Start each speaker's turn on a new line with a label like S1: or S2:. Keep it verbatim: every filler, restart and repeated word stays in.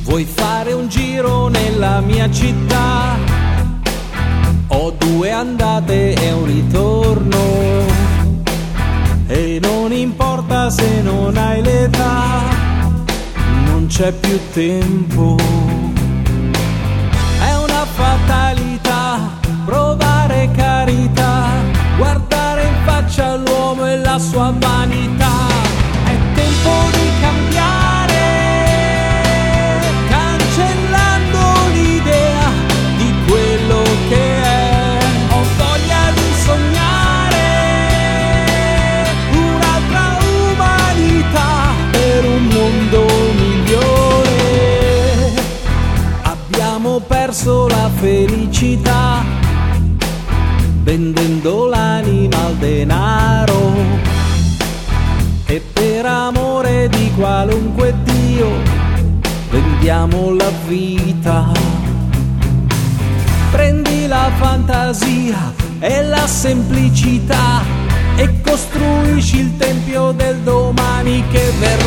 S1: Vuoi fare un giro nella mia città? Ho due andate e un ritorno, e non importa se non hai l'età, non c'è più tempo. È una fatalità provare carità, guardare in faccia l'uomo e la sua vanità. È tempo di cambiare, cancellando l'idea di quello che è. Ho voglia di sognare un'altra umanità per un mondo migliore. Abbiamo perso la felicità vendendo l'anima al denaro, e per amore di qualunque Dio vendiamo la vita. Prendi la fantasia e la semplicità e costruisci il tempio del domani che verrà.